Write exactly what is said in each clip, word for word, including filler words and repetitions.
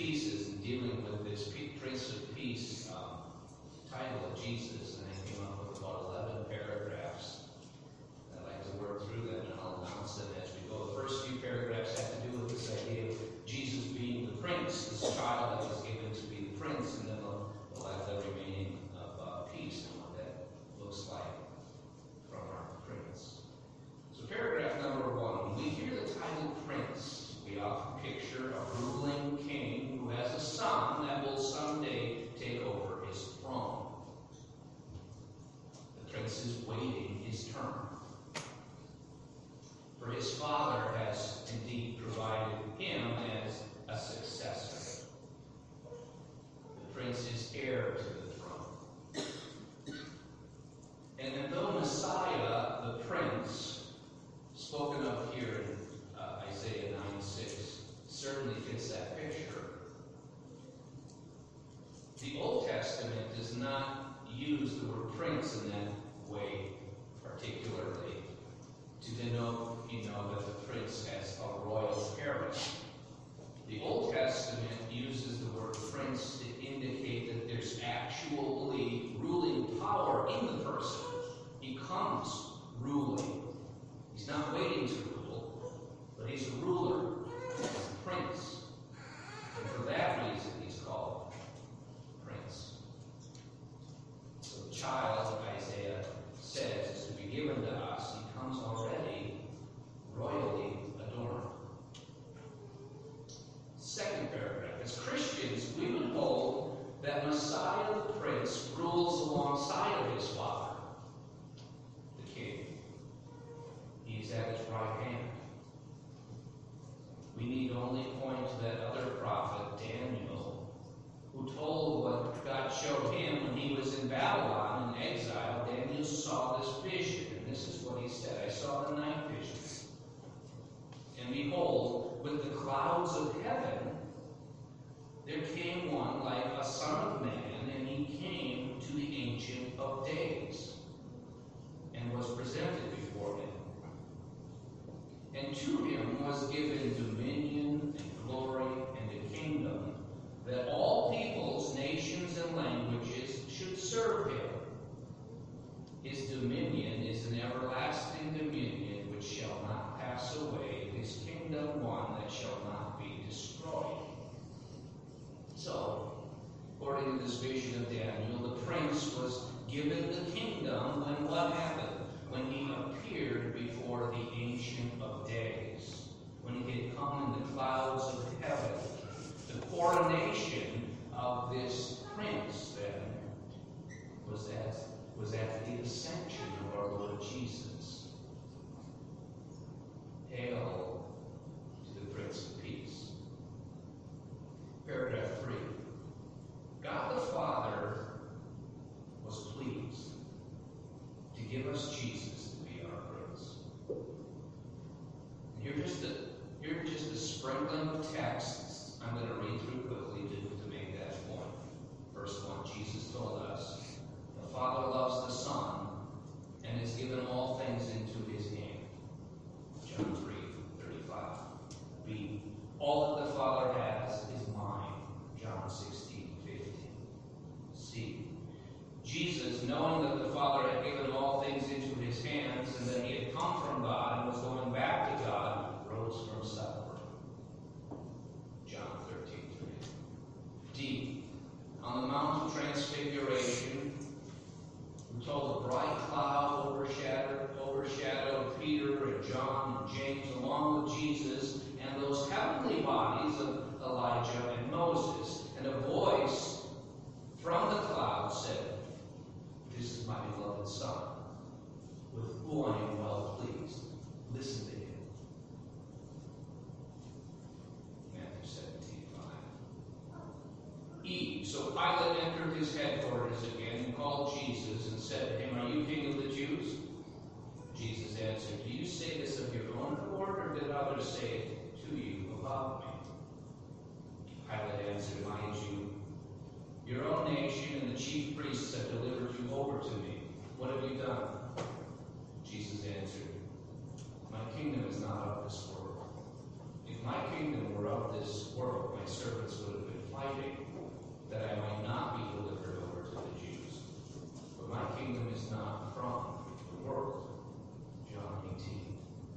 pieces in dealing with this Prince of Peace um, title of Jesus, and I came up with about eleven paragraphs. I'd like to work through them, and I'll announce them as we go. The first few paragraphs have to do with this idea of Jesus being the Prince, this child that was given to be the Prince, and then we'll, we'll have the remaining of uh, peace and what that looks like from our Prince. So paragraph number one, when we hear the title Prince, we often picture a ruling king who has a son that will someday take over his throne. The prince is waiting his turn. For his father has indeed provided him as a successor. The prince is heir to the throne. And then though Messiah, the prince, spoken of here in uh, Isaiah nine six, certainly fits that picture, the Old Testament does not use the word prince in that way particularly to denote, you know, that the prince has a royal heritage. The Old Testament uses the word prince to indicate that there's actually ruling power in the person. He comes ruling. He's not waiting to rule, but he's a ruler. He's a prince. And for that reason, he's called prince. So the child, Isaiah says, is to be given to us. He comes already royally adorned. Second paragraph. As Christians, we would hold that Messiah the Prince rules alongside of his Father, the King. He's at his right hand. We need only point to that other prophet, Daniel, who told what God showed him when he was in Babylon in exile. Daniel saw this vision, and this is what he said. I saw the night vision. And behold, with the clouds of heaven, there came one like a son of man, and he came to the Ancient of Days, and was presented before him. And to him was given dominion and glory and a kingdom, that all peoples, nations, and languages should serve him. His dominion is an everlasting dominion which shall not pass away, his kingdom one that shall not be destroyed. So, according to this vision of Daniel, the prince was given the kingdom when what happened? When he appeared before the Ancient of Days, when he had come in the clouds of heaven. The coronation of this prince, then, was at, was at the ascension of our Lord Jesus. Hail to the Prince of Peace. Paragraph three. God the Father was pleased to give us Jesus to be our Prince. And here just a, here just a sprinkling of texts I'm going to read through quickly to, to make that point. Verse one, Jesus told us, the Father loves the Son and has given all things into his hand. John three thirty-five. B. All that the Father has is mine. John sixteen fifteen. C. Jesus, knowing that the Father had given all things into his hands and that he had come from God and was going back to God, rose from supper. John thirteen three. D. On the Mount of Transfiguration, told a bright cloud overshadowed, overshadowed Peter and John and James along with Jesus and those heavenly bodies of Elijah and Moses. And a voice from the cloud said, "This is my beloved Son, with whom I am well pleased. Listen to him." Matthew seventeen five. E. So Pilate entered his headquarters again and called Jesus and said to him, "Are you king of the Jews?" Jesus answered, "Do you say this of your own accord, or did others say it to you about me?" Pilate answered, "Am I a Jew? Your own nation and the chief priests have delivered you over to me. What have you done?" Jesus answered, "My kingdom is not of this world. If my kingdom were of this world, my servants would have been fighting, that I might not be delivered over to the Jews. But my kingdom is not from the world. John eighteen.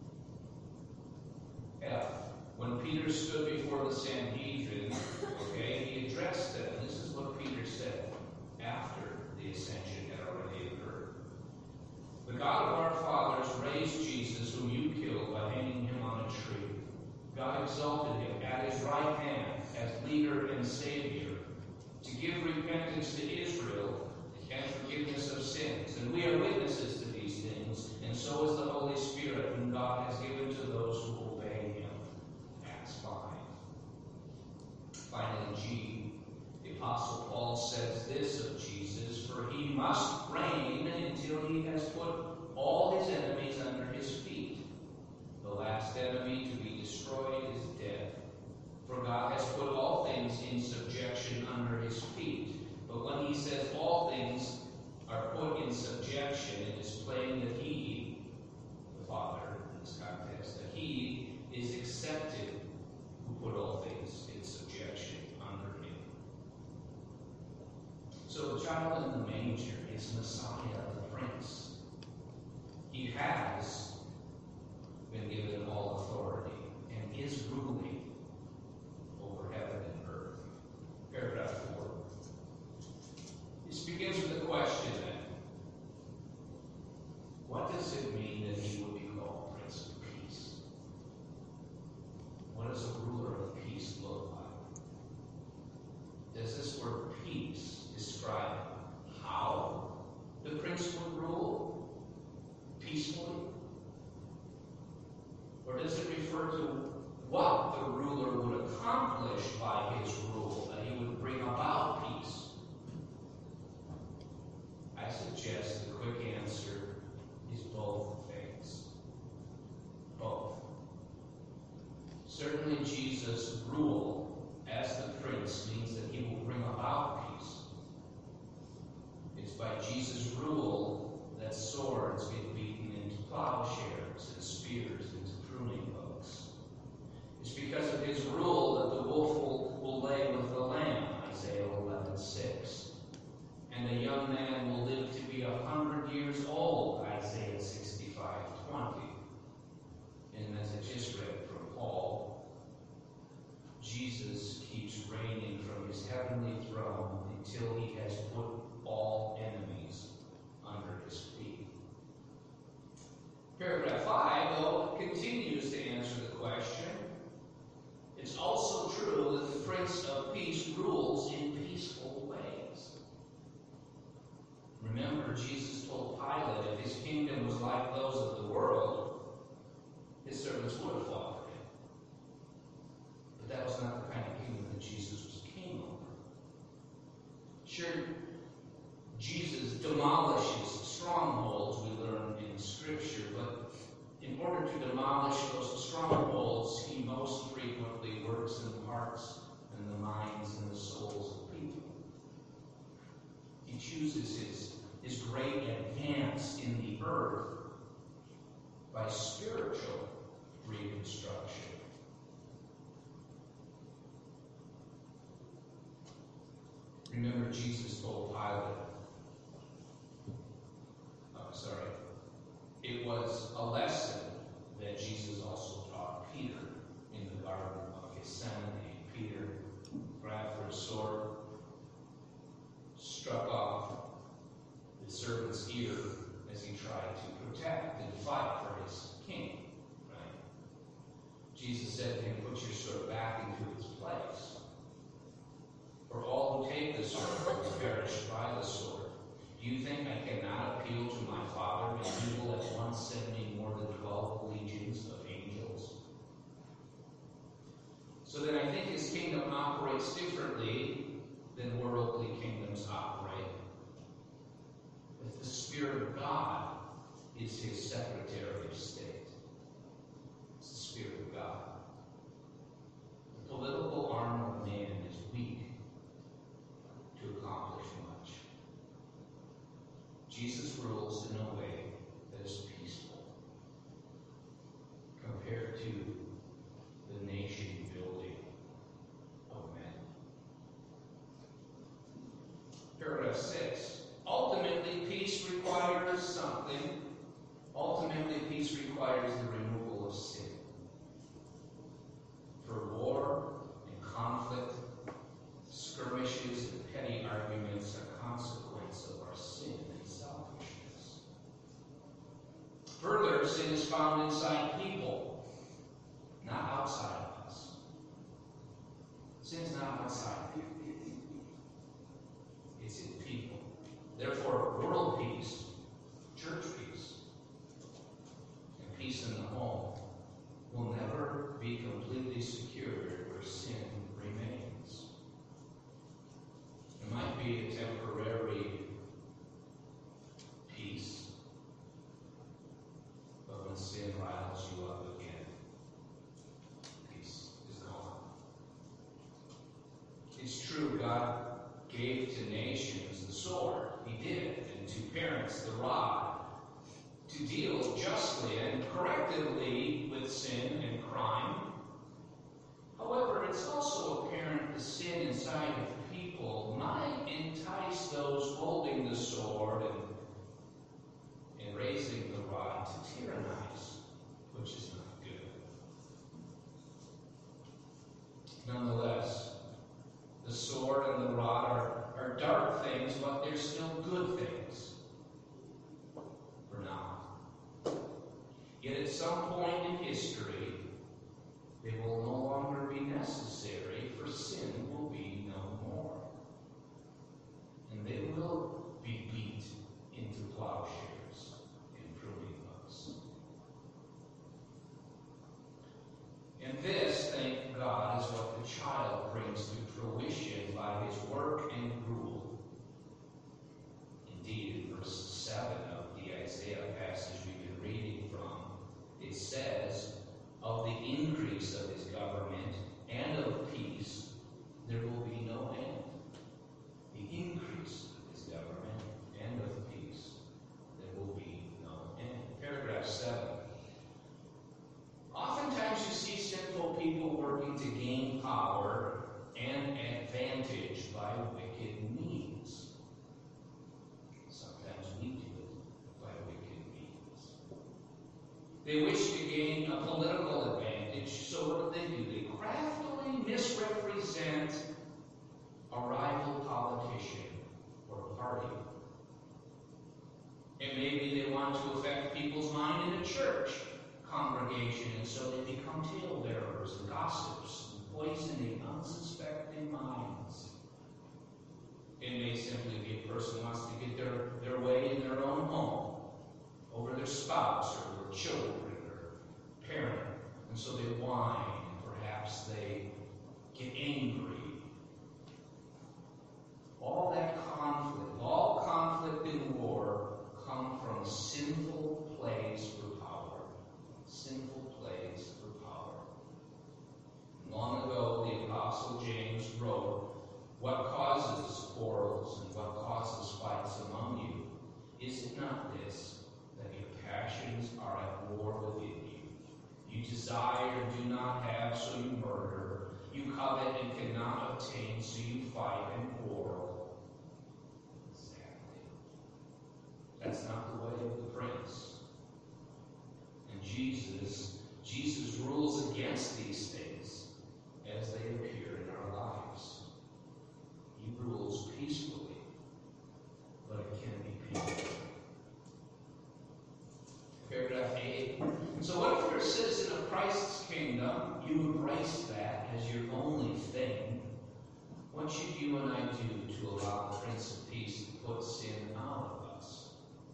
F. When Peter stood before the Sanhedrin, okay, he addressed them. This is what Peter said after the ascension had already occurred. The God of our fathers raised Jesus, whom you killed by hanging him on a tree. God exalted him at his right hand as leader and Savior, to give repentance to Israel and forgiveness of sins. And we are witnesses to these things, and so is the Holy Spirit, whom God has given to those who obey him. Acts five. Finally, G. The Apostle Paul says this of Jesus, for he must reign until he has put all his enemies under his feet. The last enemy to be destroyed is death. For God has put all things in subjection under his feet. But when he says all things are put in subjection, it is plain that he, the Father in this context, that he is accepted who put all things in subjection under him. So the child in the manger is Messiah, the Prince. He has been given all authority and is ruling over heaven and earth. Paragraph four. This begins with a question then. What does it mean that he would be called Prince of Peace? What does a ruler of peace look like? Does this word peace describe how the prince would rule peacefully? Or does it refer to what the ruler would accomplish by his rule, that he would bring about peace? I suggest the quick answer is both things. Both. Certainly Jesus' rule as the prince means that he will bring about peace. It's by Jesus' rule that swords get beaten into plowshares and spears into pruning hooks. It's because of his rule that the wolf will, will lay with the lamb, Isaiah eleven six. And a young man will live to be a hundred years old, Isaiah sixty-five twenty. And as I just read from Paul, Jesus keeps reigning from his heavenly throne until he has put all enemies under his feet. Paragraph five, though, continues to answer the question. It's also true that the Prince of Peace rules in peaceful ways. Remember, Jesus told Pilate if his kingdom was like those of the world, his servants would have fought for him. But that was not the kind of kingdom that Jesus was king over. Sure, Jesus demolishes strongholds, we learn in Scripture, but in order to demolish those strongholds, he most frequently works in the hearts and the minds and the souls of people. He chooses his, his great advance in the earth by spiritual reconstruction. Remember, Jesus told Pilate, oh, sorry, it was a lesson that Jesus also taught Peter in the Garden of Gethsemane. Peter grabbed for a sword, struck off the servant's ear as he tried to protect and fight for his king. Right? Jesus said to him, put your sword back into its place. For all who take the sword will perish by the sword. Do you think I cannot appeal to my Father, and he will at once send me more than twelve legions of angels? So then I think his kingdom operates differently than worldly kingdoms operate. If the Spirit of God is his Secretary of State, it's the Spirit of God. The political arm of man is weak to accomplish much. Jesus rules in a way that is peaceful compared to the nation building requires the removal of sin. For war and conflict, skirmishes and petty arguments are consequence of our sin and selfishness. Further, sin is found inside people, not outside of us. Sin is not outside people. It's in people. Therefore, world peace, church peace, and peace in the home will never be completely secured where sin remains. It might be a temporary peace, but when sin riles you up again, peace is gone. It's true, God gave to nations the sword. He did. And to parents the rod, to deal justly and correctively with sin and crime. However, it's also apparent the sin inside of people might entice those holding the sword and, and raising the rod to tyrannize, which is not good. Nonetheless, the sword and the rod are, are dark things, but they're still good things. For now. Yet at some point in history, they will no longer be necessary, for sin will be no more. And they will be beat into plowshares and pruning hooks. And this, thank God, is what the child brings to fruition by his work and rule. Indeed, in verse seven of the Isaiah passage we've been reading from, it says, of the increase of his government and of peace, there will be no end. The increase of his government and of peace, there will be no end. Paragraph seven. Oftentimes you see sinful people working to gain power and advantage by wicked means. Sometimes we do it by wicked means. They wish to gain a political advantage, so what do they do? They craftily misrepresent a rival politician or party. And maybe they want to affect people's mind in a church congregation, and so they become talebearers and gossips, poisoning unsuspecting minds. It may simply be a person who wants to get their, their way in their own home, over their spouse or their children or parent, and so they whine, and perhaps they get angry. All that conflict, all conflict and war come from sinful plays for power. Sinful plays for power. Long ago, the Apostle James wrote, "What causes quarrels and what causes fights among you? Is it not this, that your passions are at war within you? You desire and do not have, so you murder. You covet and cannot obtain, so you fight and quarrel." Exactly. That's not the way of the prince. And Jesus, Jesus rules against these things as they appear in our lives. He rules peacefully, but it can be painful. Paragraph eight. So what if you're a citizen of Christ's kingdom, you embrace that as your only thing? What should you and I do to allow the Prince of Peace to put sin out of us?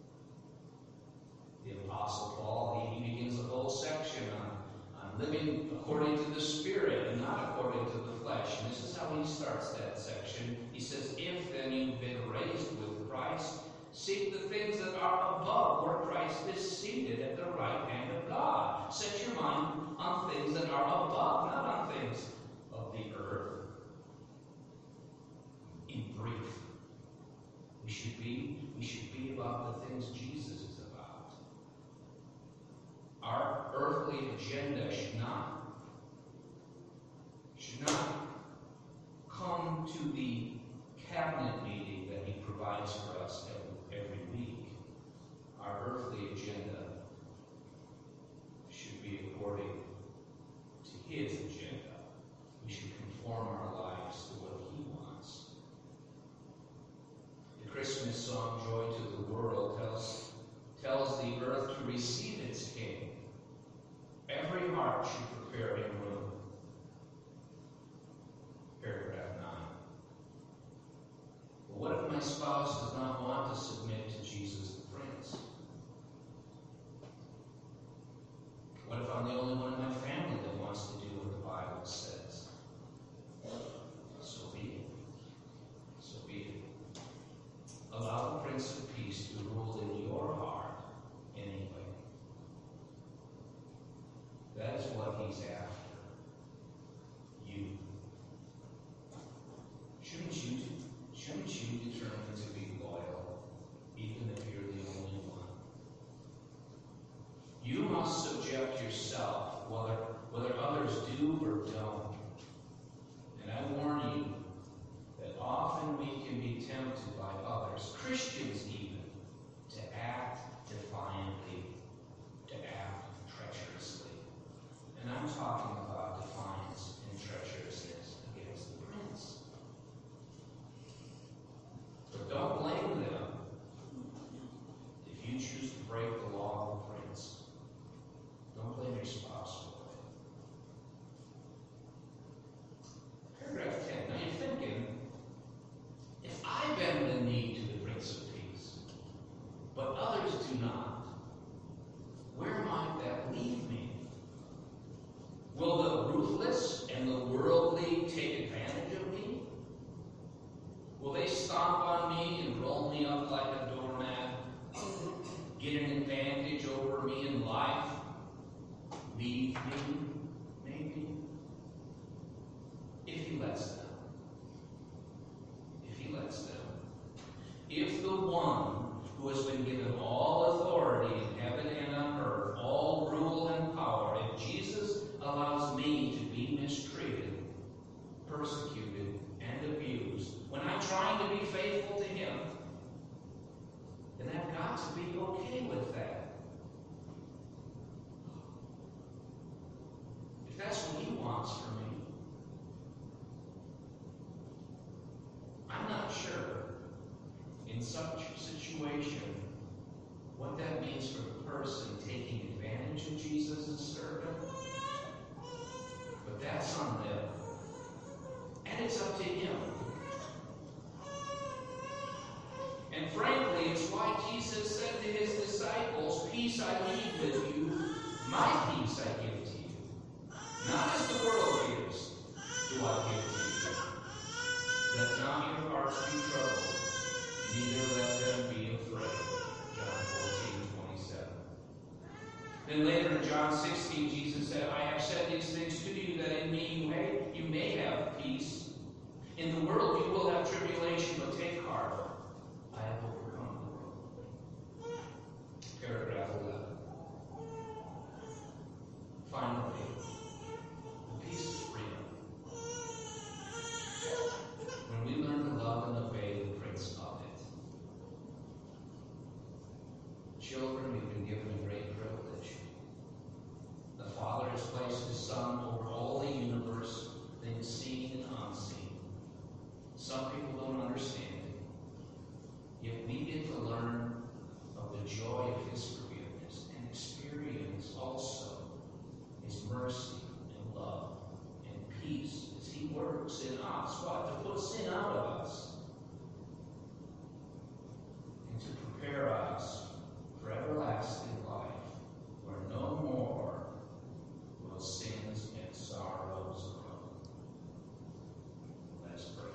The Apostle Paul, he, he begins a whole section on, on living according to the Spirit and not according to the flesh. And this is how he starts that section. He says, "If then you've been raised with Christ, seek the things that are above, where Christ is seated at the right hand of God." Set your mind on things that are above, not on things of the earth. In brief, we should be, we should be about the things Jesus is about. Our earthly agenda should not, should not come to the cabinet meeting that he provides for us every, every week. Our earthly agenda Christmas song, Joy to the World, tells, tells the earth to receive its King. Every heart should prepare him room. Paragraph nine. But what if my spouse does not want to submit to Jesus the Prince? What if I'm the only one in my family that wants to do what the Bible says? So be it. So be it. Allow the Prince of Peace to rule in your heart anyway. That is what he's after. You. Shouldn't you, shouldn't you determine to be loyal, even if you're the only one? You must subject yourself, whether, whether others do or don't. And I warn you that often we can be tempted by others, Christians even, to act defiantly, to act treacherously. And I'm talking about defiance and treacherousness against the Prince. But don't blame them if you choose to break the law of the Prince. Don't blame your spouse for it. Paragraph ten. Now you're thinking, if I bend the knee to the Prince of Peace, but others do not, where might that leave me? Will the ruthless and the worldly take advantage of me? Will they stomp on me and roll me up like a doormat, get an advantage over me in life, leave me, maybe? If he lets them. If he lets them. If the one who has been given all authority in heaven and on earth, all rule and power, if Jesus allows me to be mistreated, persecuted, and abused, when I'm trying to be faithful to him, then I've got to be okay with that. If that's what he wants for me, I'm not sure in such a situation what that means for the person taking advantage of Jesus as servant. But that's on them. And it's up to him. And frankly, it's why Jesus said to his disciples, peace I leave with you, my peace I give to you. Not as the world gives, do I give to you. Let not your hearts be troubled, neither let them be afraid. John fourteen twenty-seven. Then later in John sixteen, Jesus said, I have said these things to you, that in me you may, you may have peace. In the world you will have tribulation, but take heart. I have overcome the world. Paragraph eleven. Finally, the peace is freedom. When we learn to love and obey the Prince of it. Children, we've been given a great privilege. The Father has placed his Son over all the universe, things seen and unseen. Some people don't understand it. Yet we get to learn of the joy of his forgiveness and experience also his mercy and love and peace as he works in us. What? To put sin out of us. And to prepare us for everlasting life, where no more will sins and sorrows grow. Let's pray.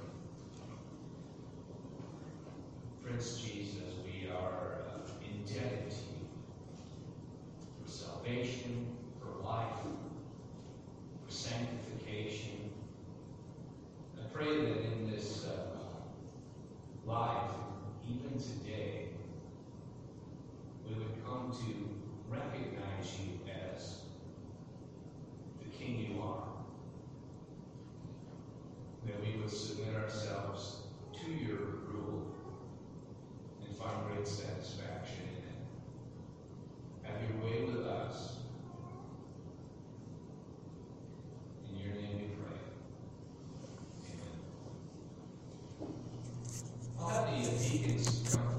Prince Jesus, we are uh, indebted to you for salvation, for life, for sanctification. I pray that in this uh, life, even today, we would come to recognize you as the King you are. That we would submit ourselves to your rule and find great satisfaction in it. Have your way with us. In your name we pray. Amen. I'll have the deacons come